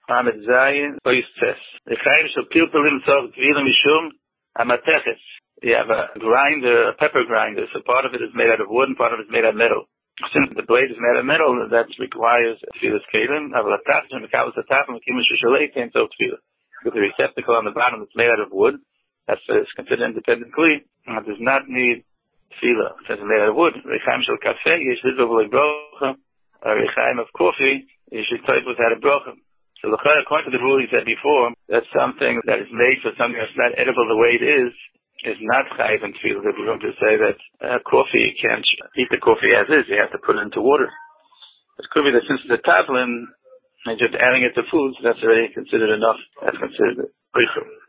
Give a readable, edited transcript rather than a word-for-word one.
Amid Zayin, Oistes. The Chaim shall pilpelim tov tvilim mishum amateches. You have a grinder, a pepper grinder, so part of it is made out of wood and part of it is made out of metal. Since the blade is made out of metal, that requires tefillas kelim. With the receptacle on the bottom that's made out of wood, that's considered independent kli. It does not need tefillah. Since it's made out of wood. Rechaim shel kafeh, yesh lidvav brocha. A rechaim of coffee, you should type without a brocha. So according to the rule he said before, that something that is made for something that's not edible the way it is not chayiv in tefillah. We're going to say that coffee, you can't eat the coffee as is. You have to put it into water. It could be that since it's a tavlin, and just adding it to foods, that's already considered enough. That's considered